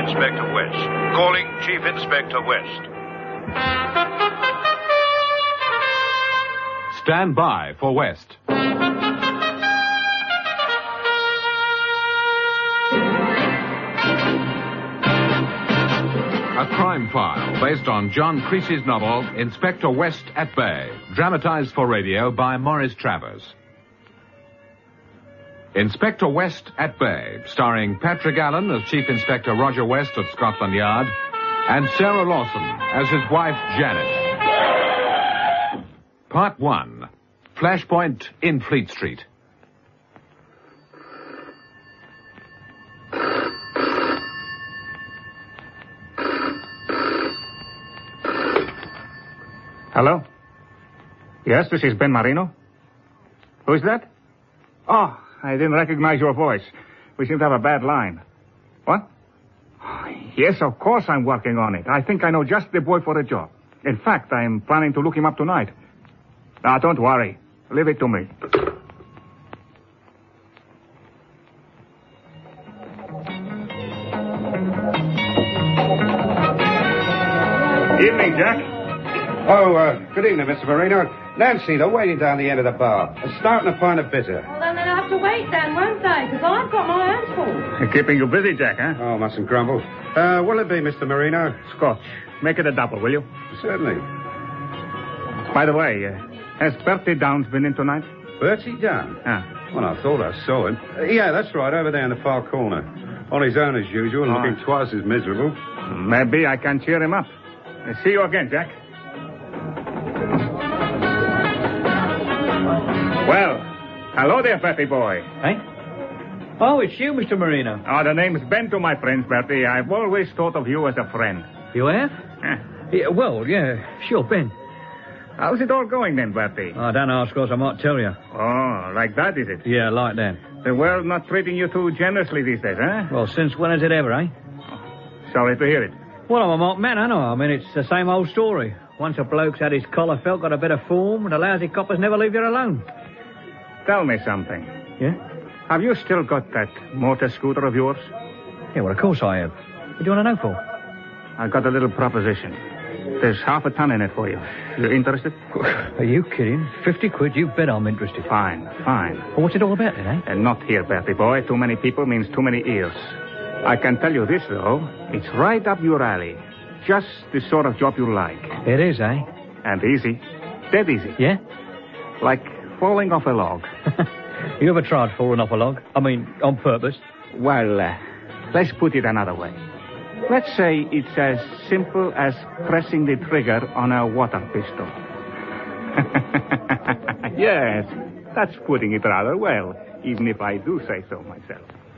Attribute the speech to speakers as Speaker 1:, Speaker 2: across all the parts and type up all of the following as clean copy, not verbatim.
Speaker 1: Inspector West. Calling Chief Inspector West.
Speaker 2: Stand by for West. A crime file based on John Creasy's novel, Inspector West at Bay, dramatized for radio by Maurice Travers. Inspector West at Bay, starring Patrick Allen as Chief Inspector Roger West of Scotland Yard, and Sarah Lawson as his wife, Janet. Part 1. Flashpoint in Fleet Street.
Speaker 3: Hello? Yes, this is Ben Marino. Who's that? Oh, I didn't recognize your voice. We seem to have a bad line. What? Yes, of course I'm working on it. I think I know just the boy for the job. In fact, I'm planning to look him up tonight. Now, don't worry. Leave it to me. Evening, Jack.
Speaker 4: Oh, good evening, Mr. Marino. Nancy, they're waiting down the end of the bar. They're starting to find a visitor.
Speaker 5: Well, then they'll have to wait then, won't they? Because I've got my hands full.
Speaker 3: Keeping you busy, Jack, huh?
Speaker 4: Oh, mustn't grumble. Will it be, Mr. Marino?
Speaker 3: Scotch. Make it a double, will you?
Speaker 4: Certainly.
Speaker 3: By the way, has Bertie Downs been in tonight?
Speaker 4: Bertie Down?
Speaker 3: Ah.
Speaker 4: Well, I thought I saw him. Yeah, that's right, over there in the far corner. On his own as usual, and looking twice as miserable.
Speaker 3: Maybe I can cheer him up. See you again, Jack. Well, hello there, Bertie boy.
Speaker 6: Hey? Oh, it's you, Mr. Marino.
Speaker 3: Oh, the name's Ben to my friends, Bertie. I've always thought of you as a friend.
Speaker 6: You have? Yeah, well, yeah, sure, Ben.
Speaker 3: How's it all going then, Bertie?
Speaker 6: I don't ask us, I might tell you.
Speaker 3: Oh, like that, is it?
Speaker 6: Yeah, like that.
Speaker 3: The world not treating you too generously these days, huh?
Speaker 6: Well, since when has it ever, eh?
Speaker 3: Sorry to hear it.
Speaker 6: Well, I'm a mock man, I know. I mean, it's the same old story. Once a bloke's had his collar felt, got a bit of form, and the lousy coppers never leave you alone.
Speaker 3: Tell me something.
Speaker 6: Yeah?
Speaker 3: Have you still got that motor scooter of yours?
Speaker 6: Yeah, well, of course I have. What do you want to know for?
Speaker 3: I got a little proposition. There's half a ton in it for you. You interested?
Speaker 6: Are you kidding? 50 quid? You bet I'm interested.
Speaker 3: Fine.
Speaker 6: Well, what's it all about then, eh?
Speaker 3: And not here, Bertie boy. Too many people means too many ears. I can tell you this, though. It's right up your alley. Just the sort of job you like.
Speaker 6: It is, eh?
Speaker 3: And easy. Dead easy.
Speaker 6: Yeah?
Speaker 3: Like falling off a log.
Speaker 6: You ever tried falling off a log? I mean, on purpose?
Speaker 3: Well, let's put it another way. Let's say it's as simple as pressing the trigger on a water pistol. Yes, that's putting it rather well, even if I do say so myself.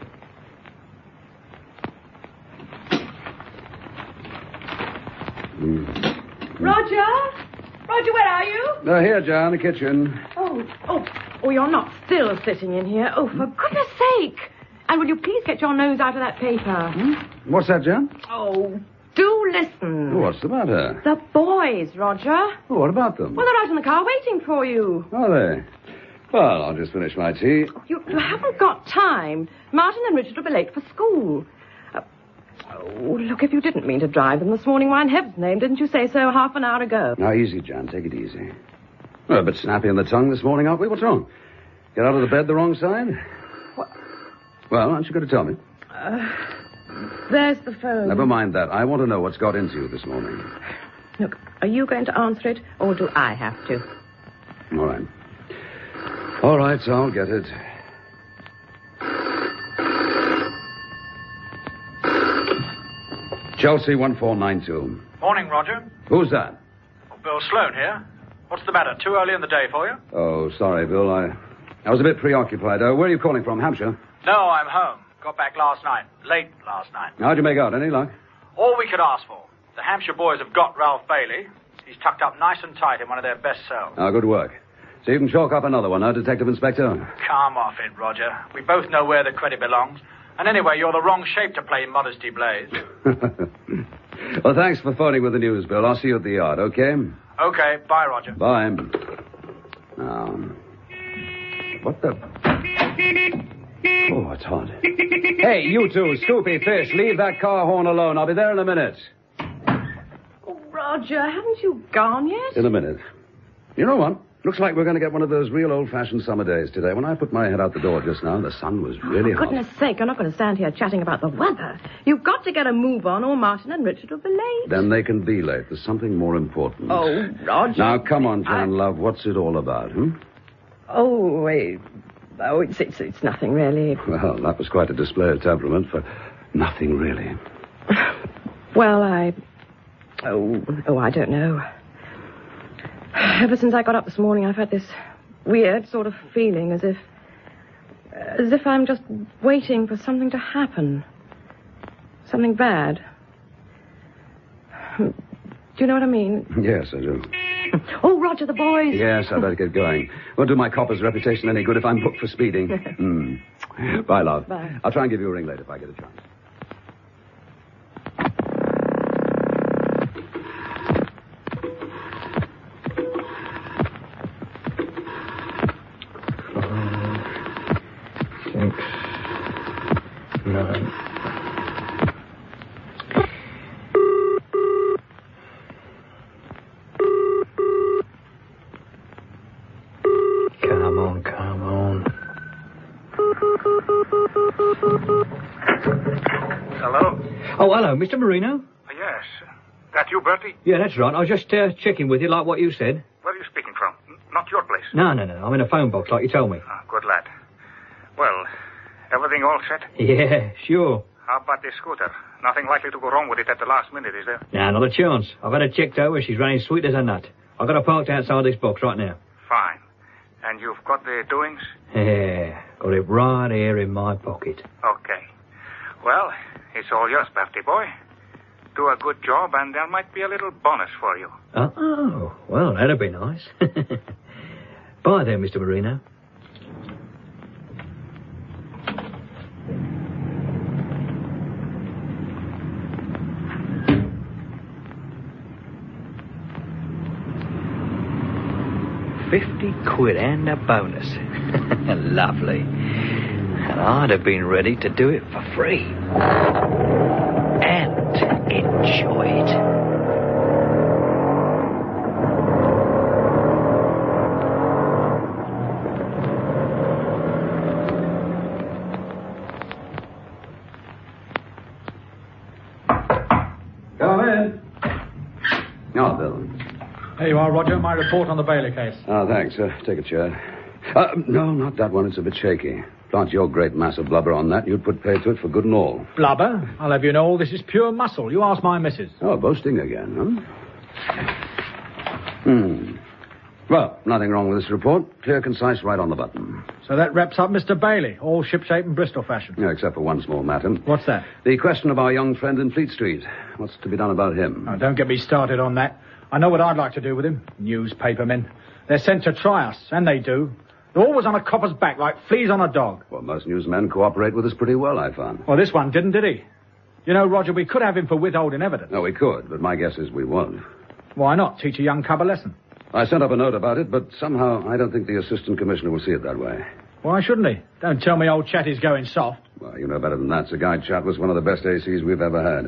Speaker 5: Roger? Roger, where are you?
Speaker 4: Here, John, the kitchen.
Speaker 5: Oh, you're not still sitting in here. Oh, for goodness sake. And will you please get your nose out of that paper?
Speaker 4: What's that, John?
Speaker 5: Oh, do listen.
Speaker 4: Oh, what's the matter?
Speaker 5: The boys, Roger.
Speaker 4: Oh, what about them?
Speaker 5: Well, they're out in the car waiting for you.
Speaker 4: Are they? Well, I'll just finish my tea.
Speaker 5: You haven't got time. Martin and Richard will be late for school. Look, if you didn't mean to drive them this morning, why in heaven's name didn't you say so half an hour ago?
Speaker 4: Now, easy, John. Take it easy. We're a bit snappy on the tongue this morning, aren't we? What's wrong? Get out of the bed the wrong side?
Speaker 5: What?
Speaker 4: Well, aren't you going to tell me?
Speaker 5: There's the phone.
Speaker 4: Never mind that. I want to know what's got into you this morning.
Speaker 5: Look, are you going to answer it, or do I have to?
Speaker 4: All right. All right, so I'll get it. Chelsea 1492.
Speaker 7: Morning, Roger.
Speaker 4: Who's that?
Speaker 7: Bill Sloane here. What's the matter? Too early in the day for you?
Speaker 4: Oh, sorry, Bill. I was a bit preoccupied. Where are you calling from? Hampshire?
Speaker 7: No, I'm home. Got back last night. Late last night.
Speaker 4: How'd you make out? Any luck?
Speaker 7: All we could ask for. The Hampshire boys have got Ralph Bailey. He's tucked up nice and tight in one of their best cells.
Speaker 4: Good work. So you can chalk up another one, huh, Detective Inspector?
Speaker 7: Come off it, Roger. We both know where the credit belongs. And anyway, you're the wrong shape to play Modesty Blaze.
Speaker 4: Well, thanks for phoning with the news, Bill. I'll see you at the yard, okay?
Speaker 7: Okay, bye, Roger.
Speaker 4: Bye. Now, what the... Oh, it's hot. Hey, you two, Scoopy, Fish, leave that car horn alone. I'll be there in a minute.
Speaker 5: Oh, Roger, haven't you gone yet?
Speaker 4: In a minute. You know what? Looks like we're going to get one of those real old-fashioned summer days today. When I put my head out the door just now, the sun was really hot.
Speaker 5: Goodness sake, you're not going to stand here chatting about the weather. You've got to get a move on or Martin and Richard will be late.
Speaker 4: Then they can be late. There's something more important.
Speaker 5: Oh, Roger.
Speaker 4: Now, come on, John, love. What's it all about,
Speaker 5: Oh, wait. Oh, it's nothing, really.
Speaker 4: Well, that was quite a display of temperament for nothing, really.
Speaker 5: Well, I don't know. Ever since I got up this morning, I've had this weird sort of feeling as if I'm just waiting for something to happen. Something bad. Do you know what I mean?
Speaker 4: Yes, I do.
Speaker 5: Oh, Roger, the boys.
Speaker 4: Yes, I better get going. Won't do my copper's reputation any good if I'm booked for speeding. Bye, love.
Speaker 5: Bye.
Speaker 4: I'll try and give you a ring later if I get a chance.
Speaker 6: Come on.
Speaker 3: Hello?
Speaker 6: Oh, hello, Mr. Marino.
Speaker 3: Yes. That you, Bertie?
Speaker 6: Yeah, that's right. I was just checking with you like what you said.
Speaker 3: Where are you speaking from? Not your place.
Speaker 6: No. I'm in a phone box like you told me.
Speaker 3: Ah, good lad. Well, everything all set?
Speaker 6: Yeah, sure.
Speaker 3: How about this scooter? Nothing likely to go wrong with it at the last minute, is there?
Speaker 6: Nah, not a chance. I've had her checked over. She's running sweet as a nut. I've got her parked outside this box right now.
Speaker 3: Fine. And you've got the doings?
Speaker 6: Yeah, got it right here in my pocket.
Speaker 3: Okay. Well, it's all yours, Bertie boy. Do a good job, and there might be a little bonus for you.
Speaker 6: Oh, well, that'd be nice. Bye then, Mr. Marino. £50 and a bonus. Lovely. And I'd have been ready to do it for free. And enjoy it.
Speaker 4: Come in. Oh, Bill.
Speaker 7: Here you are, Roger. My report on the Bailey case.
Speaker 4: Oh, thanks. Take a chair. No, not that one. It's a bit shaky. Plant your great mass of blubber on that, you'd put pay to it for good and all.
Speaker 7: Blubber? I'll have you know all this is pure muscle. You ask my missus.
Speaker 4: Oh, boasting again, huh? Well, nothing wrong with this report. Clear, concise, right on the button.
Speaker 7: So that wraps up Mr. Bailey, all shipshape and Bristol fashion.
Speaker 4: Yeah, except for one small matter.
Speaker 7: What's that?
Speaker 4: The question of our young friend in Fleet Street. What's to be done about him?
Speaker 7: Oh, don't get me started on that. I know what I'd like to do with him. Newspaper men. They're sent to try us, and they do. They're always on a copper's back like fleas on a dog.
Speaker 4: Well, most newsmen cooperate with us pretty well, I found.
Speaker 7: Well, this one didn't, did he? You know, Roger, we could have him for withholding evidence.
Speaker 4: No, we could, but my guess is we won't.
Speaker 7: Why not? Teach a young cub a lesson.
Speaker 4: I sent up a note about it, but somehow I don't think the assistant commissioner will see it that way.
Speaker 7: Why shouldn't he? Don't tell me old Chatty's going soft.
Speaker 4: Well, you know better than that. Sir Guy Chat was one of the best ACs we've ever had.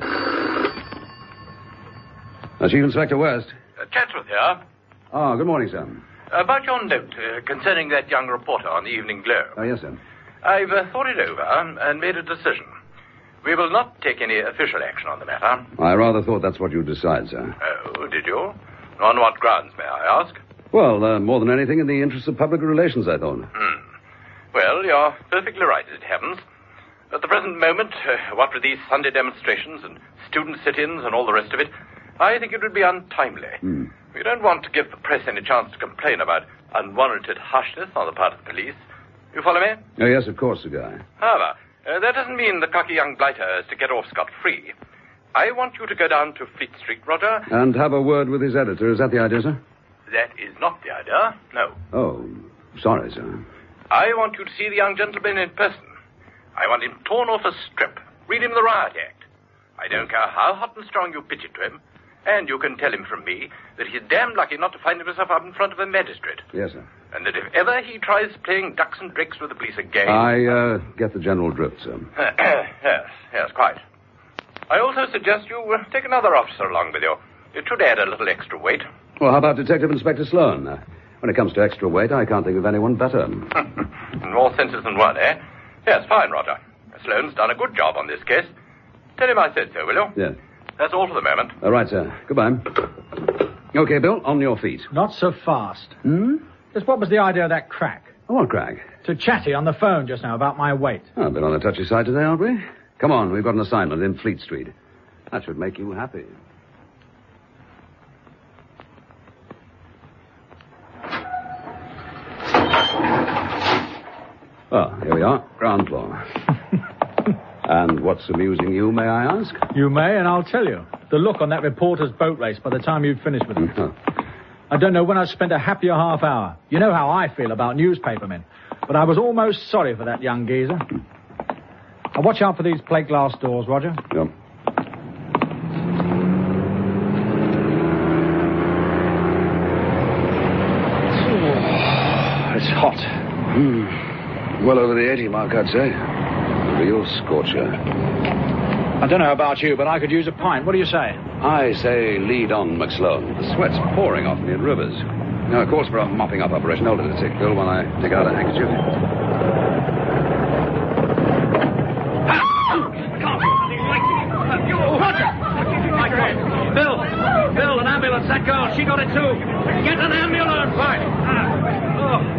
Speaker 4: Chief Inspector West.
Speaker 1: Chatsworth here.
Speaker 4: Oh, good morning, sir.
Speaker 1: About your note concerning that young reporter on the Evening Globe.
Speaker 4: Oh, yes, sir.
Speaker 1: I've thought it over and made a decision. We will not take any official action on the matter.
Speaker 4: I rather thought that's what you'd decide, sir.
Speaker 1: Oh, did you? On what grounds, may I ask?
Speaker 4: Well, more than anything in the interest of public relations, I thought.
Speaker 1: Well, you're perfectly right, as it happens. At the present moment, what with these Sunday demonstrations and student sit-ins and all the rest of it, I think it would be untimely. We don't want to give the press any chance to complain about unwarranted harshness on the part of the police. You follow me?
Speaker 4: Oh, yes, of course, Sir Guy.
Speaker 1: However, that doesn't mean the cocky young blighter is to get off scot-free. I want you to go down to Fleet Street, Roger.
Speaker 4: And have a word with his editor. Is that the idea, sir?
Speaker 1: That is not the idea, no.
Speaker 4: Oh, sorry, sir.
Speaker 1: I want you to see the young gentleman in person. I want him torn off a strip. Read him the Riot Act. I don't care how hot and strong you pitch it to him. And you can tell him from me that he's damned lucky not to find himself up in front of a magistrate.
Speaker 4: Yes, sir.
Speaker 1: And that if ever he tries playing ducks and drakes with the police again...
Speaker 4: I get the general drift, sir.
Speaker 1: yes, quite. I also suggest you take another officer along with you. It should add a little extra weight.
Speaker 4: Well, how about Detective Inspector Sloan? When it comes to extra weight, I can't think of anyone better.
Speaker 1: In more senses than one, eh? Yes, fine, Roger. Sloan's done a good job on this case. Tell him I said so, will you?
Speaker 4: Yes.
Speaker 1: That's all for the moment.
Speaker 4: All right, sir. Goodbye. Okay, Bill, on your feet.
Speaker 7: Not so fast.
Speaker 4: Hmm?
Speaker 7: Just what was the idea of that crack?
Speaker 4: What crack?
Speaker 7: To chatty on the phone just now about my weight.
Speaker 4: Oh, a bit on the touchy side today, aren't we? Come on, we've got an assignment in Fleet Street. That should make you happy. Well, here we are, ground floor. And what's amusing you, may I ask?
Speaker 7: You may, and I'll tell you. The look on that reporter's boat race by the time you've finished with it. I don't know when I've spent a happier half hour. You know how I feel about newspapermen. But I was almost sorry for that young geezer. Now watch out for these plate glass doors, Roger.
Speaker 4: Yep.
Speaker 7: It's hot.
Speaker 4: Well over the 80 mark, I'd say. A real scorcher.
Speaker 7: I don't know about you, but I could use a pint. What do you say?
Speaker 4: I say lead on, McSloan. The sweat's pouring off me in rivers. Now, of course, for a mopping up operation, hold it a tick, Bill, when I take out a handkerchief.
Speaker 6: Bill, an ambulance. That girl, she got it too. Get an ambulance. Right.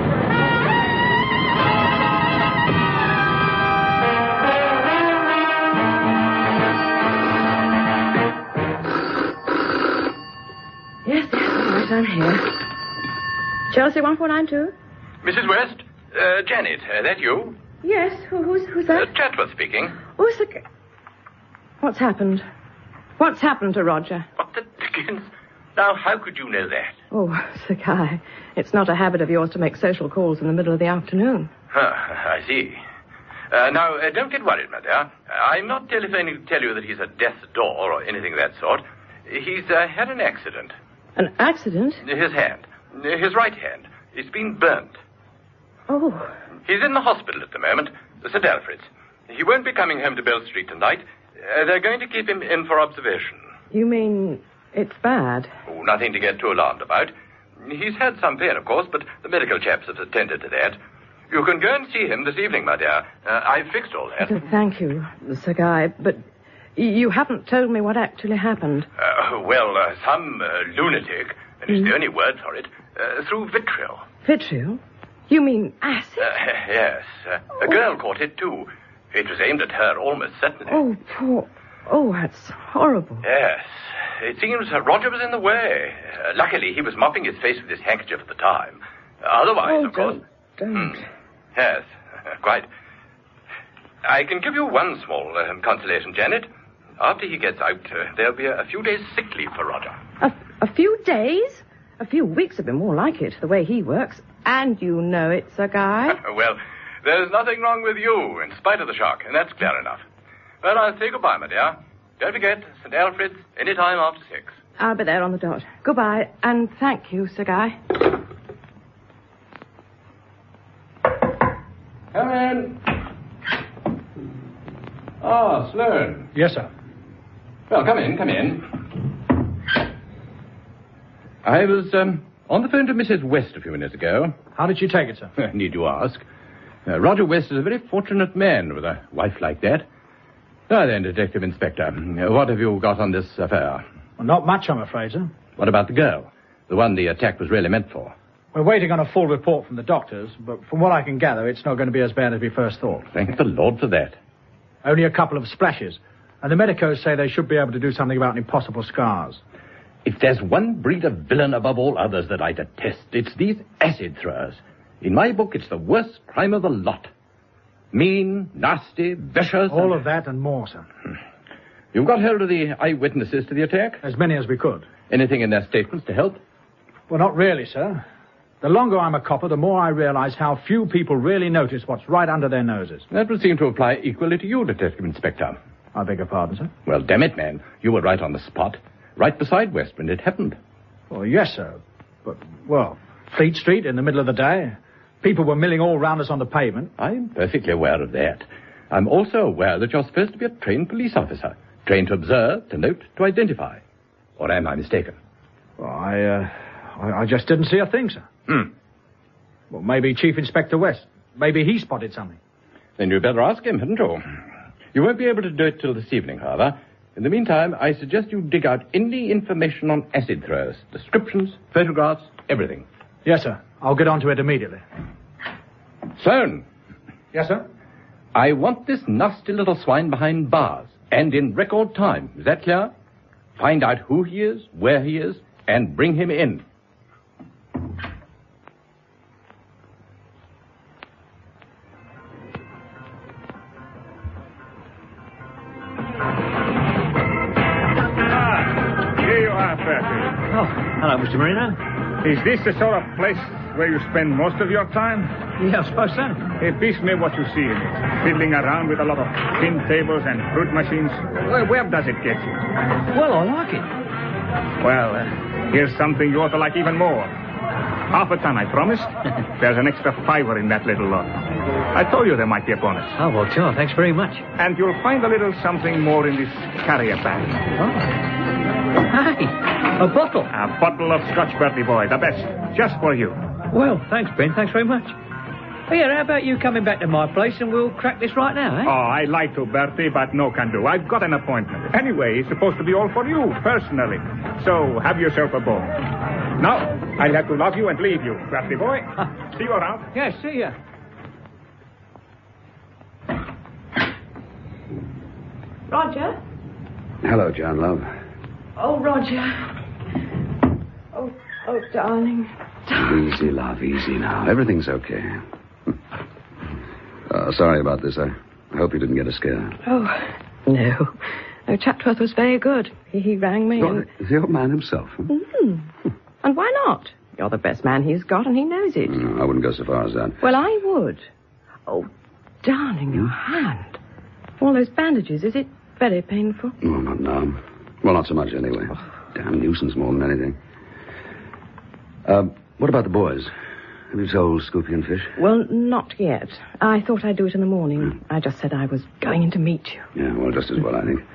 Speaker 5: Yes, all right, I'm here. Chelsea 1492?
Speaker 1: Mrs. West? Janet, that you?
Speaker 5: Yes, who's that?
Speaker 1: Chatworth speaking.
Speaker 5: Who's the... What's happened? What's happened to Roger?
Speaker 1: What the dickens? Now, how could you know that?
Speaker 5: Oh, Sir Guy, it's not a habit of yours to make social calls in the middle of the afternoon.
Speaker 1: I see. Now, don't get worried, my dear. I'm not telephoning to tell you that he's at death's door or anything of that sort. He's had an accident.
Speaker 5: An accident?
Speaker 1: His hand. His right hand. It's been burnt.
Speaker 5: Oh.
Speaker 1: He's in the hospital at the moment, St. Alfred's. He won't be coming home to Bell Street tonight. They're going to keep him in for observation.
Speaker 5: You mean it's bad?
Speaker 1: Oh, nothing to get too alarmed about. He's had some pain, of course, but the medical chaps have attended to that. You can go and see him this evening, my dear. I've fixed all that.
Speaker 5: Thank you, Sir Guy, but you haven't told me what actually happened.
Speaker 1: Some lunatic, and it's the only word for it, threw vitriol.
Speaker 5: Vitriol? You mean acid?
Speaker 1: Yes. A girl caught it, too. It was aimed at her, almost certainly.
Speaker 5: Oh, poor... Oh, that's horrible.
Speaker 1: Yes. It seems Roger was in the way. Luckily, he was mopping his face with his handkerchief at the time. Otherwise, of course...
Speaker 5: Don't.
Speaker 1: Yes, quite. I can give you one small consolation, Janet. After he gets out, there'll be a few days sick leave for Roger.
Speaker 5: A few days? A few weeks would be more like it, the way he works. And you know it, Sir Guy.
Speaker 1: Well, there's nothing wrong with you, in spite of the shock, and that's clear enough. Well, I'll say goodbye, my dear. Don't forget, St. Alfred's, any time after 6.
Speaker 5: I'll be there on the dot. Goodbye, and thank you, Sir Guy.
Speaker 2: Come in. Ah, Sloan.
Speaker 7: Yes, sir.
Speaker 2: Well, come in. I was on the phone to Mrs. West a few minutes ago.
Speaker 7: How did she take it, sir?
Speaker 2: Need you ask? Roger West is a very fortunate man with a wife like that. Now then, Detective Inspector, what have you got on this affair?
Speaker 7: Well, not much, I'm afraid, sir.
Speaker 2: What about the girl? The one the attack was really meant for?
Speaker 7: We're waiting on a full report from the doctors, but from what I can gather, it's not going to be as bad as we first thought.
Speaker 2: Thank the Lord for that.
Speaker 7: Only a couple of splashes. And the medicos say they should be able to do something about impossible scars.
Speaker 2: If there's one breed of villain above all others that I detest, it's these acid throwers. In my book, it's the worst crime of the lot. Mean, nasty, vicious...
Speaker 7: All of that and more, sir.
Speaker 2: You've got hold of the eyewitnesses to the attack?
Speaker 7: As many as we could.
Speaker 2: Anything in their statements to help?
Speaker 7: Well, not really, sir. The longer I'm a copper, the more I realize how few people really notice what's right under their noses.
Speaker 2: That would seem to apply equally to you, Detective Inspector.
Speaker 7: I beg your pardon, sir?
Speaker 2: Well, damn it, man. You were right on the spot. right beside West when it happened.
Speaker 7: Well, yes, sir. But, well, Fleet Street in the middle of the day. People were milling all round us on the pavement.
Speaker 2: I'm perfectly aware of that. I'm also aware that you're supposed to be a trained police officer. Trained to observe, to note, to identify. Or am I mistaken?
Speaker 7: Well, I just didn't see a thing, sir. Well, maybe Chief Inspector West. Maybe he spotted something.
Speaker 2: Then you'd better ask him, hadn't you? You won't be able to do it till this evening, however. In the meantime, I suggest you dig out any information on acid throwers. Descriptions, photographs, everything.
Speaker 7: Yes, sir. I'll get onto it immediately.
Speaker 2: Sloan.
Speaker 7: Yes, sir?
Speaker 2: I want this nasty little swine behind bars, and in record time. Is that clear? Find out who he is, where he is, and bring him in.
Speaker 3: Here you are, Bertie.
Speaker 6: Oh, hello, Mr. Marino.
Speaker 3: Is this the sort of place where you spend most of your time?
Speaker 6: Yeah, I suppose so.
Speaker 3: It beats me what you see in it. Fiddling around with a lot of tin tables and fruit machines. Where does it get you?
Speaker 6: Well, I like it.
Speaker 3: Well, here's something you ought to like even more. Half a ton, I promised. There's an extra $5 in that little lot. I told you there might be a bonus.
Speaker 6: Oh, well, sure, thanks very much.
Speaker 3: And you'll find a little something more in this carrier bag.
Speaker 6: Oh. Hey, a bottle.
Speaker 3: A bottle of Scotch, Bertie boy, the best. Just for you.
Speaker 6: Well, thanks, Ben, thanks very much. Well, yeah, how about you coming back to my place and we'll crack this right now, eh?
Speaker 3: Oh, I'd like to, Bertie, but no can do. I've got an appointment. Anyway, it's supposed to be all for you, personally. So, have yourself a bone. Now, I'll have to love you and leave you, Bertie boy. See you around.
Speaker 6: Yeah, see ya.
Speaker 5: Roger?
Speaker 4: Hello, John, love.
Speaker 5: Oh, Roger. Oh, darling.
Speaker 4: Easy, love, easy now. Everything's okay. Sorry about this. I hope you didn't get a scare.
Speaker 5: Oh, no. No, Chatworth was very good. He rang me and...
Speaker 4: The old man himself. Huh?
Speaker 5: And why not? You're the best man he's got, and he knows it.
Speaker 4: No, I wouldn't go so far as that.
Speaker 5: Well, I would. Oh, darling, your hand. All those bandages, is it very painful?
Speaker 4: Oh, not now. Well, not so much anyway. Damn nuisance more than anything. What about the boys? Have you told Scoopy and Fish?
Speaker 5: Well, not yet. I thought I'd do it in the morning. I just said I was going in to meet you.
Speaker 4: Yeah, well, just as well, I think.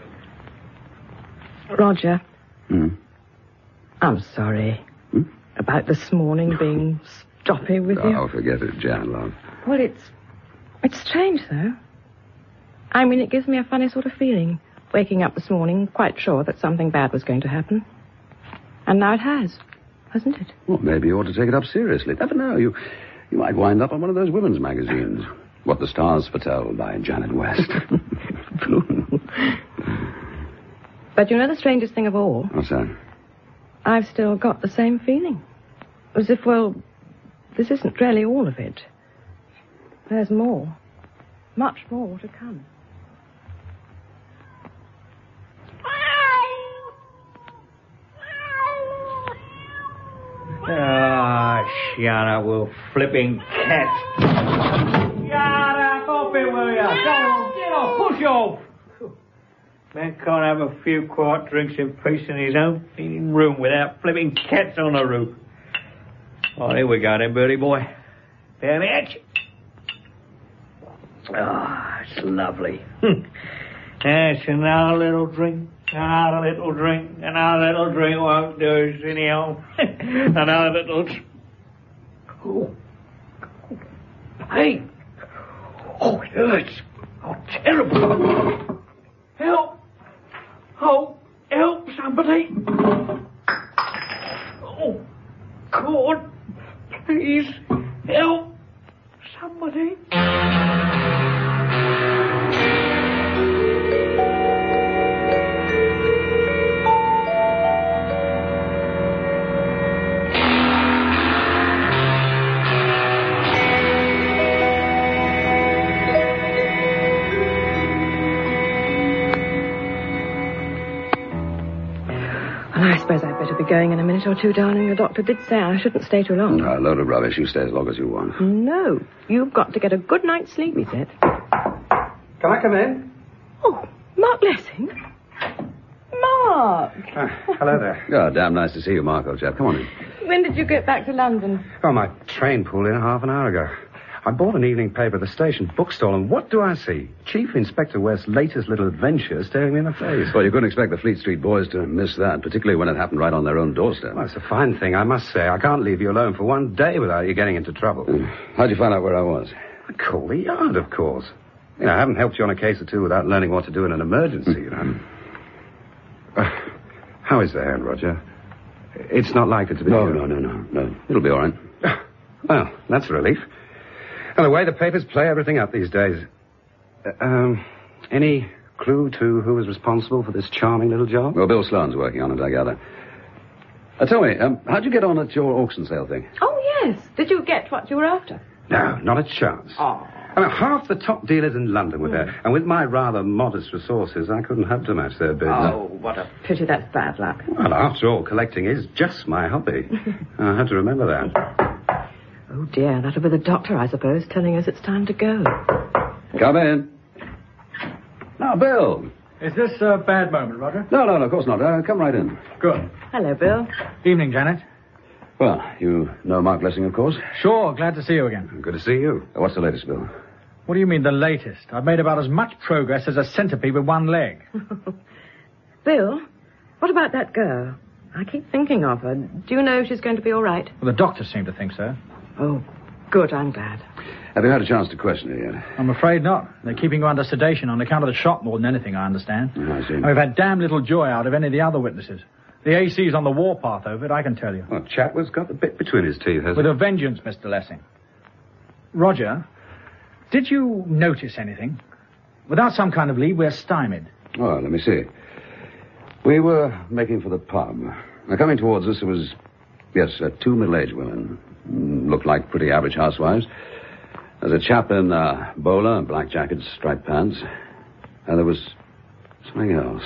Speaker 5: Roger. I'm sorry. About this morning being stroppy with you.
Speaker 4: Oh, forget it, Jan, love.
Speaker 5: Well, it's strange, though. I mean, it gives me a funny sort of feeling. Waking up this morning, quite sure that something bad was going to happen. And now it has, hasn't it?
Speaker 4: Well, maybe you ought to take it up seriously. Never know. You might wind up on one of those women's magazines. What the Stars Foretell by Janet West.
Speaker 5: But you know the strangest thing of all?
Speaker 4: What's that?
Speaker 5: I've still got the same feeling. As if, well, this isn't really all of it. There's more. Much more to come.
Speaker 6: Ah, shut up, will flipping cat. Shut up, off it, will ya? Go on, get off, push off. Man can't have a few quiet drinks in peace in his own room without flipping cats on the roof. Oh, here we go then, Bertie boy. Down the hatch. Ah, it's lovely. That's another little drink. Another little drink. Another little drink won't do us any harm. Another little... Oh. Hey. Oh, it hurts. Oh, terrible. Help. Oh, help somebody. Oh, God. Please, help somebody.
Speaker 5: I suppose I'd better be going in a minute or two, darling. The doctor did say I shouldn't stay too long.
Speaker 4: No, a load of rubbish. You stay as long as you want.
Speaker 5: No, you've got to get a good night's sleep, he said.
Speaker 8: Can I come in?
Speaker 5: Oh, Mark Lessing? Mark! Mark.
Speaker 8: Hello there.
Speaker 4: Oh, damn nice to see you, Mark, old chap. Come on in.
Speaker 5: When did you get back to London?
Speaker 8: Oh, my train pulled in half an hour ago. I bought an evening paper at the station bookstall, and what do I see? Chief Inspector West's latest little adventure staring me in the face.
Speaker 4: Well, you couldn't expect the Fleet Street boys to miss that, particularly when it happened right on their own doorstep.
Speaker 8: Well, it's a fine thing, I must say. I can't leave you alone for one day without you getting into trouble.
Speaker 4: How'd you find out where I was?
Speaker 8: I called the yard, of course. You know, I haven't helped you on a case or two without learning what to do in an emergency, you know. How is the hand, Roger? It's not likely to be...
Speaker 4: No. It'll be all right.
Speaker 8: Well, that's a relief. And the way the papers play everything up these days. Any clue to who was responsible for this charming little job?
Speaker 4: Well, Bill Sloan's working on it, I gather. Tell me, how'd you get on at your auction sale thing?
Speaker 5: Oh, yes. Did you get what you were after?
Speaker 8: No, not a chance.
Speaker 5: Oh.
Speaker 8: I mean, half the top dealers in London were there, and with my rather modest resources, I couldn't hope to match their bids.
Speaker 5: Oh, what a pity. That's bad luck.
Speaker 8: Well, after all, collecting is just my hobby. I had to remember that.
Speaker 5: Oh, dear. That'll be the doctor, I suppose, telling us it's time to go.
Speaker 4: Come in. Now, Bill.
Speaker 7: Is this a bad moment, Roger?
Speaker 4: No, of course not. Come right in.
Speaker 7: Good.
Speaker 5: Hello, Bill.
Speaker 7: Evening, Janet.
Speaker 4: Well, you know Mark Lessing, of course.
Speaker 7: Sure, glad to see you again.
Speaker 8: Good to see you.
Speaker 4: What's the latest, Bill?
Speaker 7: What do you mean, the latest? I've made about as much progress as a centipede with one leg.
Speaker 5: Bill, what about that girl? I keep thinking of her. Do you know if she's going to be all right?
Speaker 7: Well, the doctors seem to think so.
Speaker 5: Oh, good. I'm glad.
Speaker 4: Have you had a chance to question her yet?
Speaker 7: I'm afraid not. They're keeping her under sedation on account of the shock more than anything, I understand.
Speaker 4: Oh, I see.
Speaker 7: And we've had damn little joy out of any of the other witnesses. The AC's on the warpath over it, I can tell you.
Speaker 8: Well, Chatwood's got the bit between his teeth, hasn't
Speaker 7: With a vengeance, Mr. Lessing. Roger, did you notice anything? Without some kind of lead, we're stymied.
Speaker 4: Oh, let me see. We were making for the pub. Now, coming towards us, there was, two middle-aged women. Looked like pretty average housewives. There's a chap in bowler, black jacket, striped pants. And there was something else.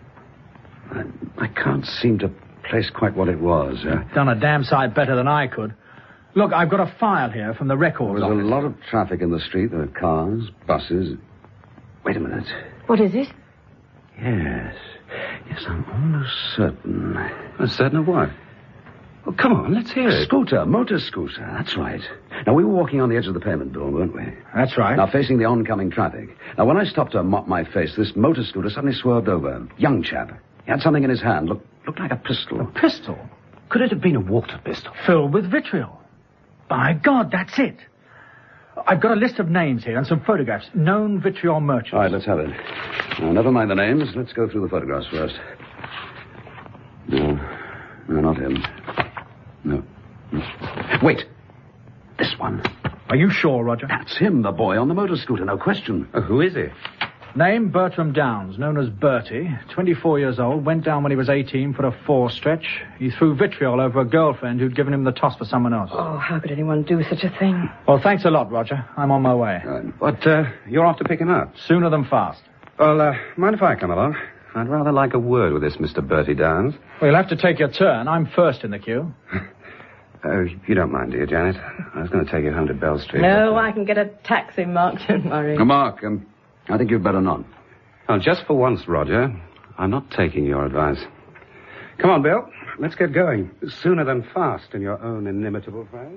Speaker 4: I can't seem to place quite what it was.
Speaker 7: Done a damn sight better than I could. Look, I've got a file here from the records
Speaker 4: There was
Speaker 7: office.
Speaker 4: a lot of traffic in the street. There were cars, buses. Wait a minute.
Speaker 5: What is it?
Speaker 4: Yes, I'm almost certain.
Speaker 8: Certain of what? Well, come on, let's hear it.
Speaker 4: Scooter, motor scooter, that's right. Now, we were walking on the edge of the pavement, Bill, weren't we?
Speaker 7: That's right.
Speaker 4: Now, facing the oncoming traffic. Now, when I stopped to mop my face, this motor scooter suddenly swerved over. Young chap. He had something in his hand. Looked like a pistol.
Speaker 7: A pistol?
Speaker 8: Could it have been a water pistol?
Speaker 7: Filled with vitriol. By God, that's it. I've got a list of names here and some photographs. Known vitriol merchants.
Speaker 4: All right, let's have it. Now, never mind the names. Let's go through the photographs first. No, not him. No. Wait. This one.
Speaker 7: Are you sure, Roger?
Speaker 4: That's him, the boy on the motor scooter, no question.
Speaker 8: Who is he?
Speaker 7: Name, Bertram Downs, known as Bertie. 24 years old, went down when he was 18 for a 4-stretch. He threw vitriol over a girlfriend who'd given him the toss for someone else.
Speaker 5: Oh, how could anyone do such a thing?
Speaker 7: Well, thanks a lot, Roger. I'm on my way.
Speaker 8: But, you're off to pick him up.
Speaker 7: Sooner than fast.
Speaker 8: Well, mind if I come along? I'd rather like a word with this Mr. Bertie Downs.
Speaker 7: Well, you'll have to take your turn. I'm first in the queue.
Speaker 8: You don't mind, dear Janet? I was going to take you home to Bell Street.
Speaker 5: No, I can get a taxi, Mark. Don't worry.
Speaker 4: Mark, I think you'd better not.
Speaker 8: Oh, just for once, Roger, I'm not taking your advice. Come on, Bill. Let's get going. Sooner than fast, in your own inimitable phrase.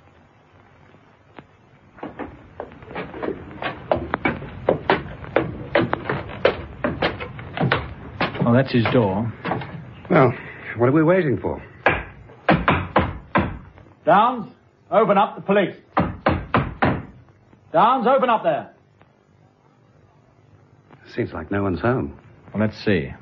Speaker 7: Oh, that's his door.
Speaker 8: Well, what are we waiting for?
Speaker 7: Downs, open up, the police. Downs, open up there.
Speaker 8: Seems like no one's home.
Speaker 7: Well, let's see.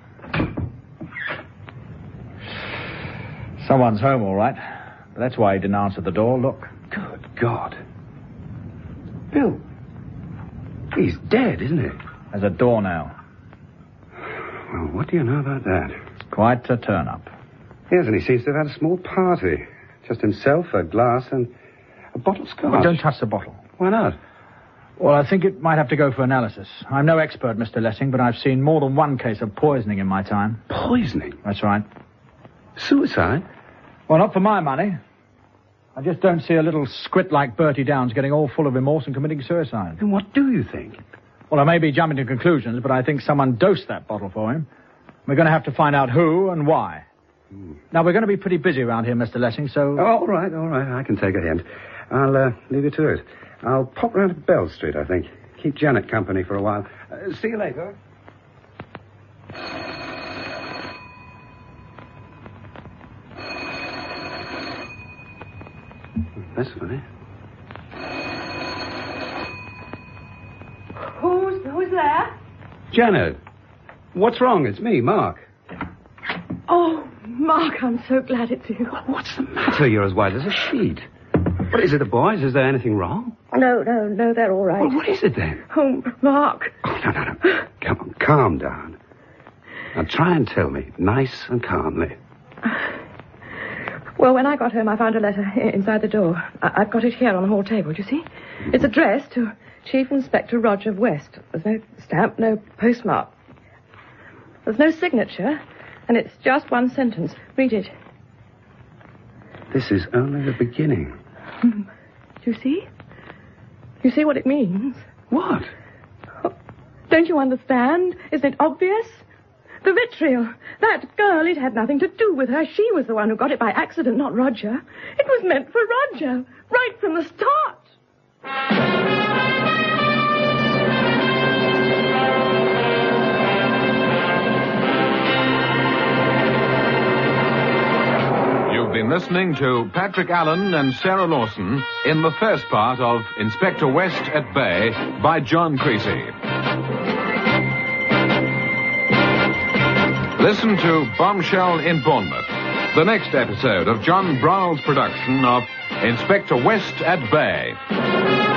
Speaker 7: Someone's home, all right. But that's why he didn't answer the door. Look.
Speaker 8: Good God. Bill, he's dead, isn't he?
Speaker 7: There's a doornail.
Speaker 8: Well, what do you know about that?
Speaker 7: Quite a turn-up.
Speaker 8: Yes, and he seems to have had a small party. Just himself, a glass, and a bottle of scotch.
Speaker 7: Well, don't touch the bottle.
Speaker 8: Why not?
Speaker 7: Well, I think it might have to go for analysis. I'm no expert, Mr. Lessing, but I've seen more than one case of poisoning in my time.
Speaker 8: Poisoning?
Speaker 7: That's right.
Speaker 8: Suicide?
Speaker 7: Well, not for my money. I just don't see a little squit like Bertie Downs getting all full of remorse and committing suicide.
Speaker 8: Then what do you think?
Speaker 7: Well, I may be jumping to conclusions, but I think someone dosed that bottle for him. We're going to have to find out who and why. Now, we're going to be pretty busy around here, Mr. Lessing, so...
Speaker 8: Oh, all right. I can take a hint. I'll leave you to it. I'll pop round to Bell Street, I think. Keep Janet company for a while. See you later. That's funny.
Speaker 5: Who's there?
Speaker 8: Janet, what's wrong? It's me, Mark.
Speaker 5: Oh, Mark, I'm so glad it's you.
Speaker 8: What's the matter? You're as white as a sheet. What is it, the boys? Is there anything wrong?
Speaker 5: No, they're all right.
Speaker 8: Well, what is it then?
Speaker 5: Oh, Mark.
Speaker 8: Oh, no. Come on, calm down. Now try and tell me, nice and calmly.
Speaker 5: Well, when I got home, I found a letter inside the door. I've got it here on the hall table, do you see? It's addressed to Chief Inspector Roger West. There's no stamp, no postmark. There's no signature, and it's just one sentence. Read it.
Speaker 8: This is only the beginning.
Speaker 5: Do you see? You see what it means?
Speaker 8: What?
Speaker 5: Oh, don't you understand? Isn't it obvious? The vitriol. That girl, it had nothing to do with her. She was the one who got it by accident, not Roger. It was meant for Roger, right from the start.
Speaker 9: You've been listening to Patrick Allen and Sarah Lawson in the first part of Inspector West at Bay by John Creasy. Listen to Bombshell in Bournemouth, the next episode of John Brownell's production of Inspector West at Bay.